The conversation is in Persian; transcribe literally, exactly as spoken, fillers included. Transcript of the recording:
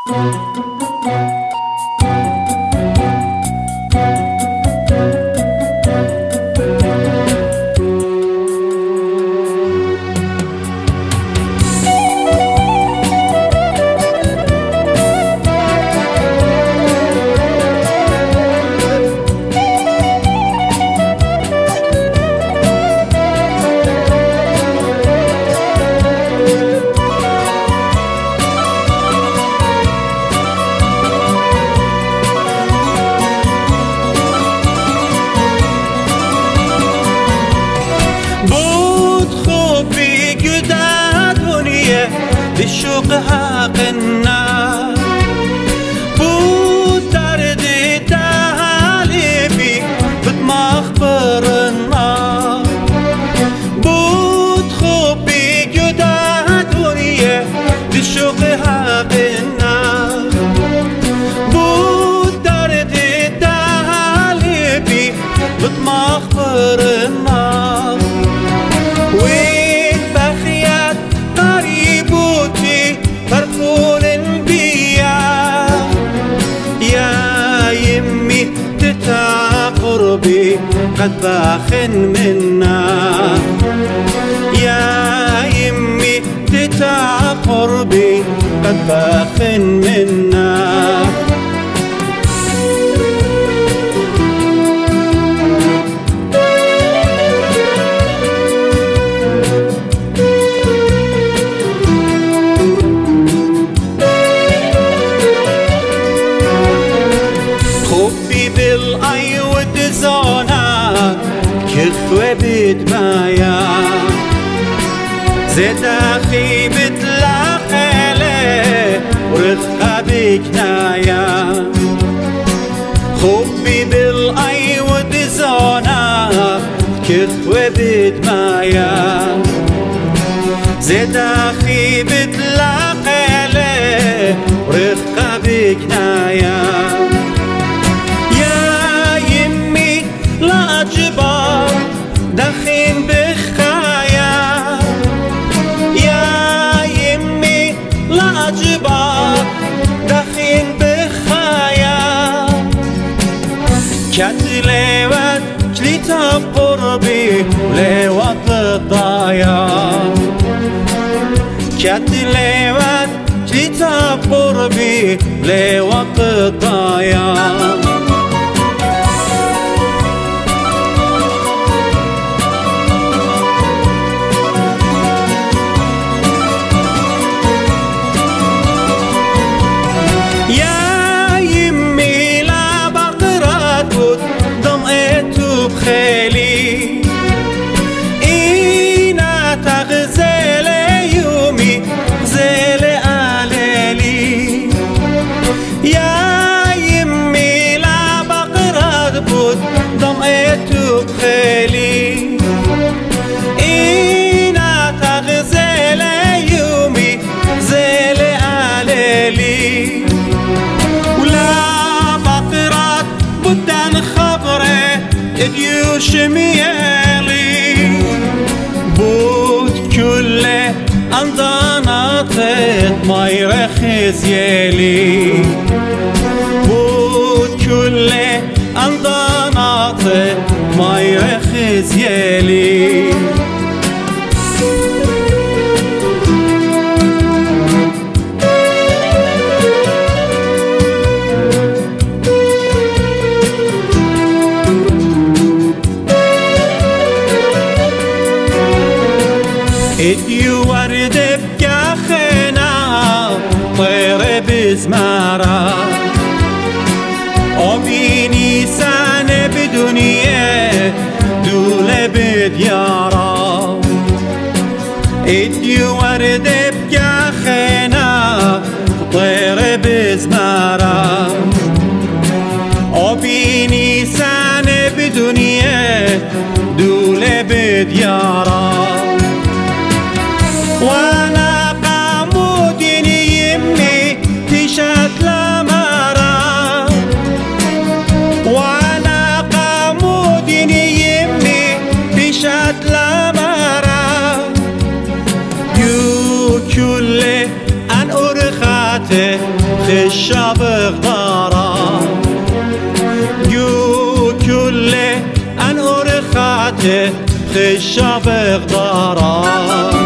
شوق حقنا بود درد دلبی بدماغ برنا بود خوبی گده دنیه دی شوق حقنا بود درد دلبی بدماغ برنا وين بخيات قريبوتي فرقون بيا يا يمي تتع قربي قد باخن منا يا يمي تتع قربي قد باخن منا بالأي والدزونة كخوة بدمايا زيت أخي بتلاقيلي ورفقة بكنايا خبي بالأي والدزونة كخوة بدمايا زيت أخي بتلاقيلي ورفقة بكنايا دخين بخايا يا يمي لا جبار دخين بخايا كتلوت كليتا قربي لوت الضايا كتلوت كليتا قربي لوت الضايا خيلي إينا تغزل يومي غزل عليلي يا يمي لا بقرة بود ضمئتو بخيلي إينا تغزل يومي غزل عليلي ولا بقرة بدن خبره اديوش ميالي بود كل انداناتت ما يرخز يالي بود كل انداناتت ما يرخز يالي اديو ورد بكاخنا طير بزمارة أبيني سنة بدنيا دولة بديارة اديو ورد بكاخنا طير بزمارة أبيني سنة بدنيا دولة بديارة وانا قامودني يمي تشات لمرا وانا قامودني يمي تشات لمرا يو كل ان ارخاته خشا بغدارا جو كل أنهر خاته خشا بغدارا